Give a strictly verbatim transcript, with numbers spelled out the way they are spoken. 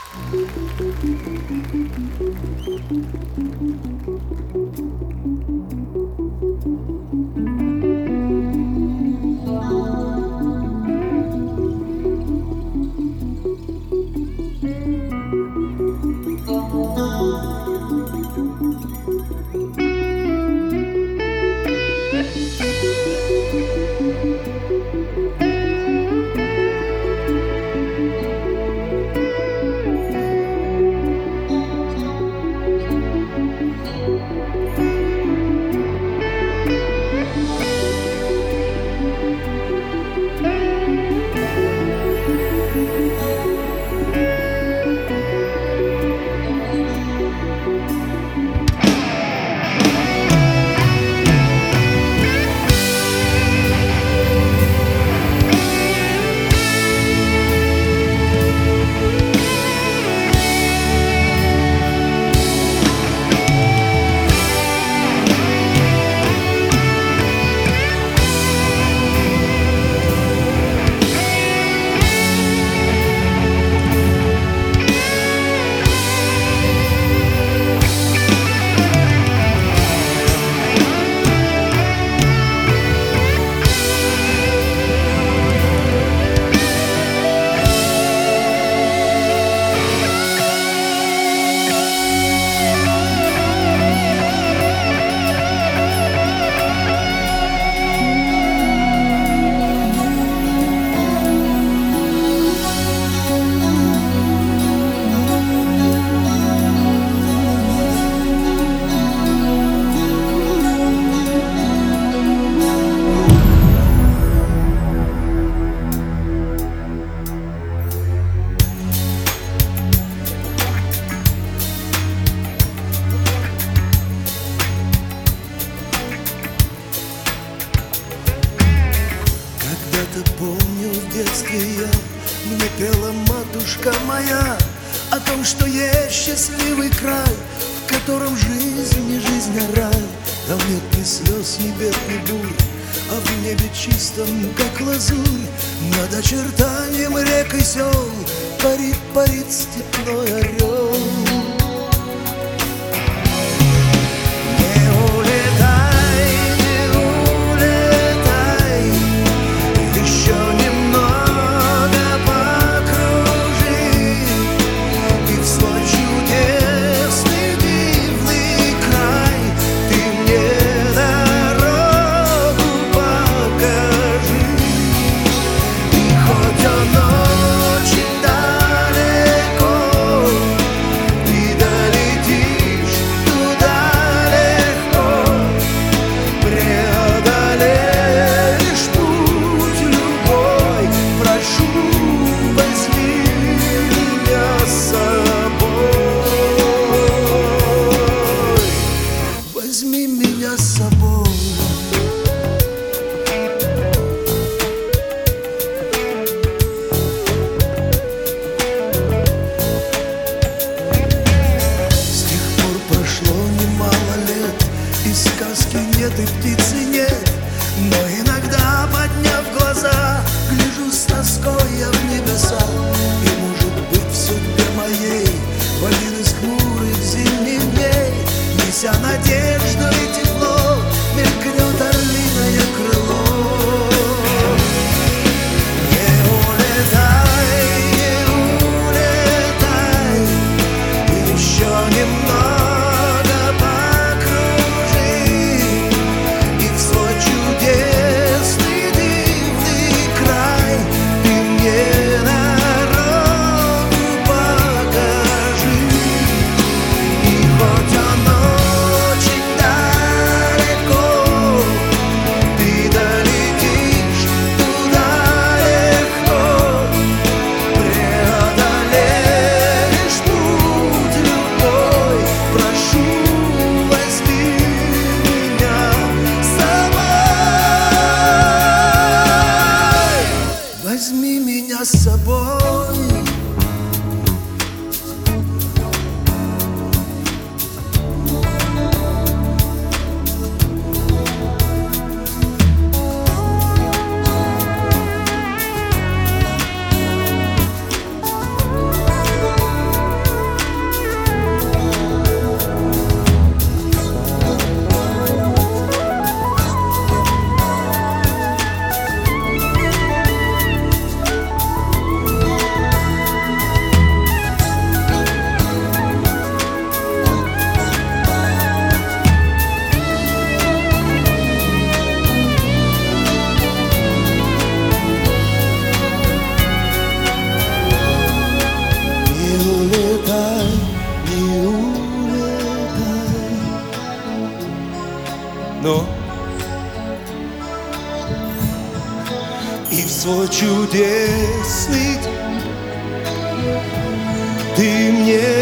Когда-то помню в детстве я, мне пела матушка моя о том, что есть счастливый край, в котором жизнь не жизнь, а рай. Там нет ни слез, ни бед, ни бурь, а в небе чистом, как лазурь, над очертанием рек и сел парит, парит степной орел. Возьми меня с собой. С тех пор прошло немало лет, и сказки нет, и птицы нет, но иногда, подняв глаза, гляжу с тоской я в небеса. И может быть в судьбе моей в один из хмурых зимних дней, неся надежду и тепло, мелькнет орлиное крыло. Не улетай, не улетай, еще немного покружи, и в свой чудесный дивный край ты мне дорогу покажи. И хоть он очень окно. И в свой чудесный ты мне